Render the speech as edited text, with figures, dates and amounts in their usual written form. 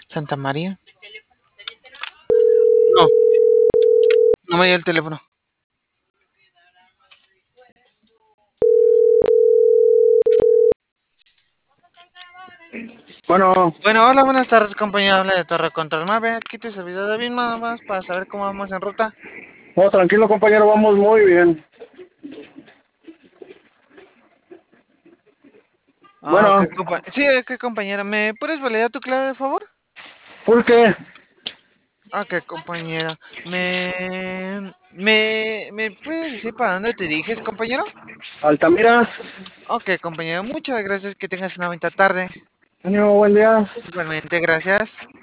Santa María. No, no me dio el teléfono. Bueno, Bueno, hola, buenas tardes, compañero. Habla de Torre Control Mave. Aquí te servidor David, nada más para saber cómo vamos en ruta. no, tranquilo compañero, vamos muy bien. Ah, ok, Bueno, sí, ok, compañera. ¿Me puedes validar tu clave, de favor? ¿por qué? Ok, compañera. ¿Me puedes decir para dónde te diriges, compañero? Altamira, Ok, compañero. Muchas gracias. Que tengas una bonita tarde. ánimo, buen día. Igualmente, gracias.